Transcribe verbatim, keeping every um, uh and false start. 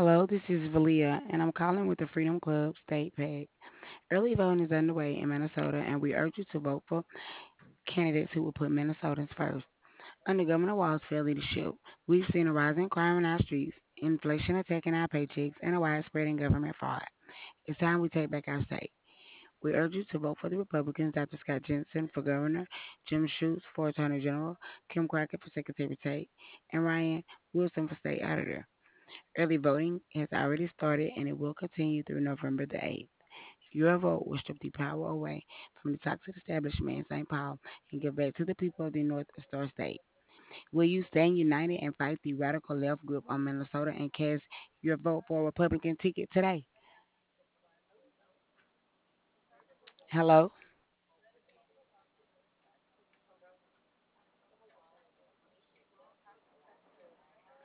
Hello, this is Valia, and I'm calling with the Freedom Club State PAC. Early voting is underway in Minnesota, and we urge you to vote for candidates who will put Minnesotans first. Under Governor Walz's fair leadership, we've seen a rise in crime in our streets, inflation attacking our paychecks, and a widespread in government fraud. It's time we take back our state. We urge you to vote for the Republicans, Doctor Scott Jensen for governor, Jim Schutz for attorney general, Kim Crockett for secretary of state, and Ryan Wilson for state auditor. Early voting has already started and it will continue through November the eighth. Your vote will strip the power away from the toxic establishment in Saint Paul and give back to the people of the North Star State. Will you stand united and fight the radical left group on Minnesota and cast your vote for a Republican ticket today? Hello?